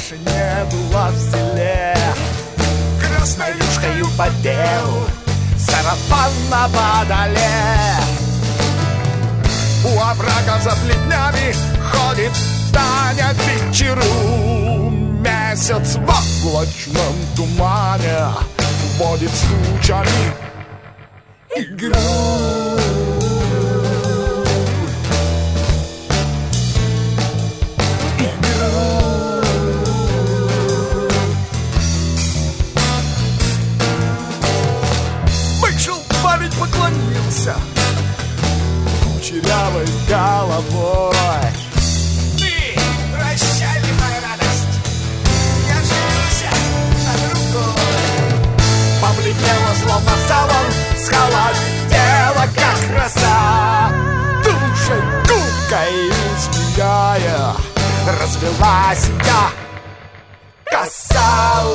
краше не было в селе. Красной юшкою по делу, сарафан на водоле. У оврага за плетнями ходит Таня к вечеру. Месяц в облачном тумане вводит с тучами игру. Поклонился кучерявой головой. Ты, прощай, моя радость, я женился над рукой. Побледнела, словно саван, схолодела, как роса. Душей гулкой змеяя развелась я коса.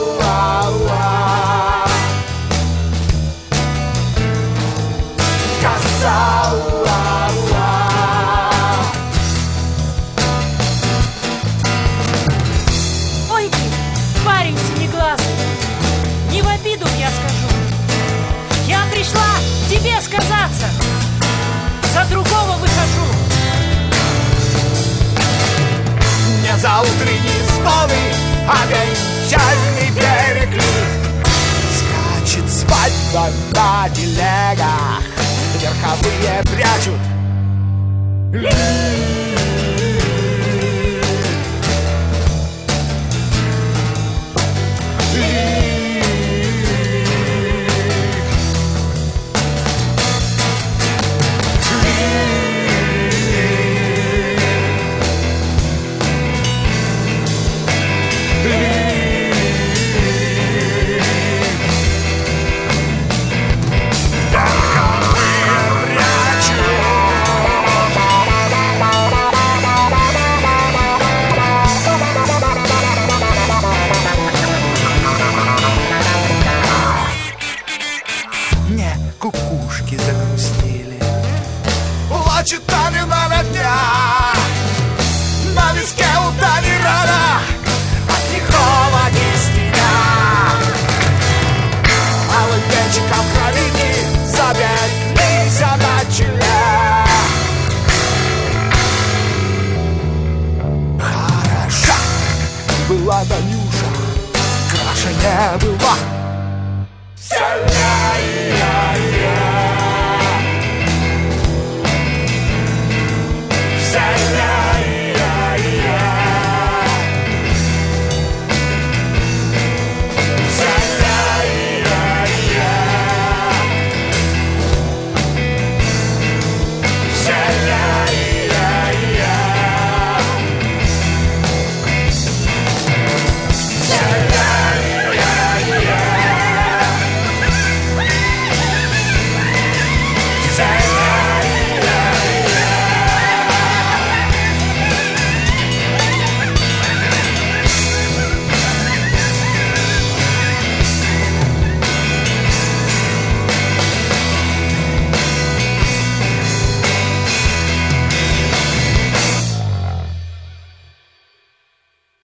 Ой ты, парень синеглазый, не в обиду я скажу. Я пришла тебе сказаться, за другого выхожу. Не за утренние звоны, а венчальный берег лик. Скачет свадьба на телегах, верховые прячут лик. Кукушки загрустили. Плачет Таня на родня, на виске у Тани рана от лихого кистеня. Алым венчиком кровини запеклись на челе. Хороша была Танюша, краше не была. Вселяя